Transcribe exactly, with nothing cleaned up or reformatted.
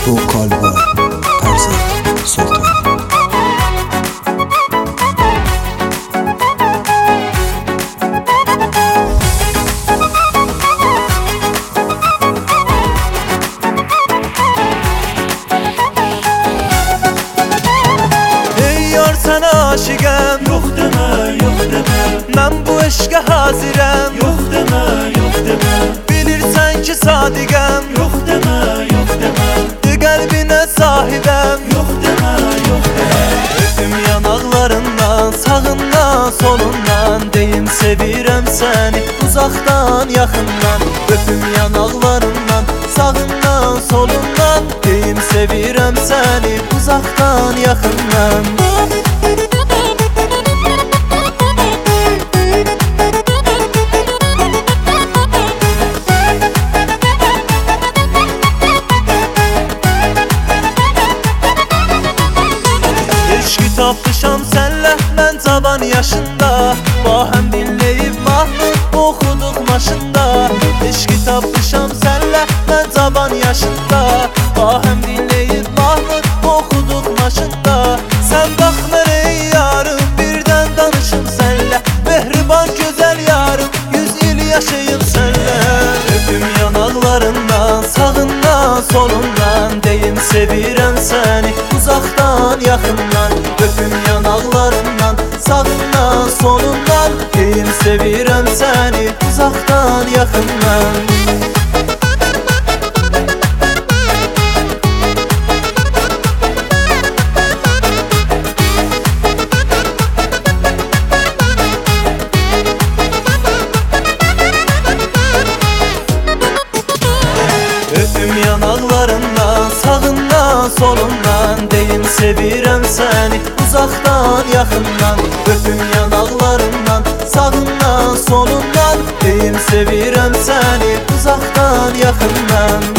Bu kalba Perzat Sultan. Ey yar sana aşıqəm, yox demə, yox demə. Mən bu eşqə hazirəm, yox demə, yox demə. Bilirsən ki sadiqəm, yox demə, yox demə. Qəlbinə sahibəm, yox demə, yox demə. Öpüm yanaqlarından, sağından, solundan. Deyim sevirəm səni, uzaqdan, yaxından. Öpüm yanaqlarından, sağından, solundan. Deyim sevirəm səni, uzaqdan, yaxından. Tapmışam sənlə mən cavan yaşında. Bahəm dinləyib mahnı oxuduq maşında. Eşqi tapmışam sənlə mən cavan yaşında. Bahəm dinləyib mahnı oxuduq maşında. Sən baxmır ey yarım, birdən danışım sənlə. Mehriban gözəl yarım, yüz il yaşayım sənlə. Öpüm yanaqlarından, sağından, solundan. Deyim sevirəm səni, uzaqdan, yaxından. Öpüm yanaqlarından, sağından, solundan. Deyim sevirəm səni, uzaqdan, yaxından. Öpüm yanaqlarından, sağından, solundan. Deyim sevirəm səni, uzaqdan, yaxından. Öpüm yanaqlarından, sağından, solundan. Deyim sevirəm səni, uzaqdan, yaxından.